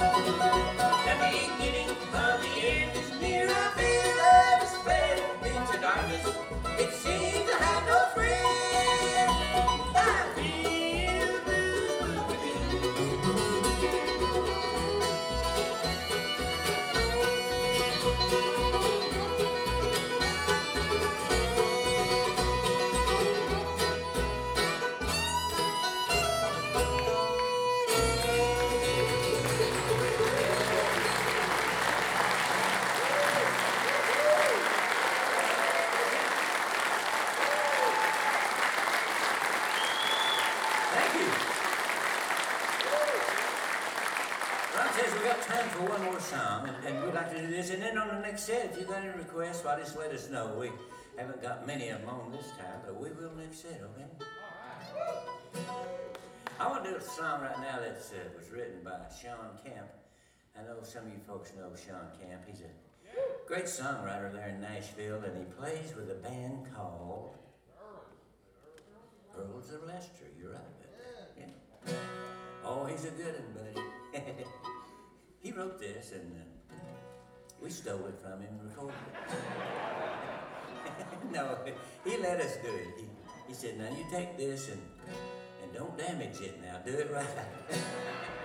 The beginning of the end is near. I feel love is fled into darkness. It seems I have no friend. I feel Thank you. Ron says we got time for one more song, and we'd like to do this. And then on the next set, if you got any requests, why just let us know. We haven't got many of them on this time, but we will next set, okay? I want to do a song right now that was written by Sean Kemp. I know some of you folks know Sean Kemp. He's a great songwriter there in Nashville, and he plays with a band called Earls of Leicester. You're right about that. Yeah. Oh, he's a good one, buddy. He wrote this, and we stole it from him and recorded it. No, he let us do it. He said, now you take this and don't damage it now. Do it right.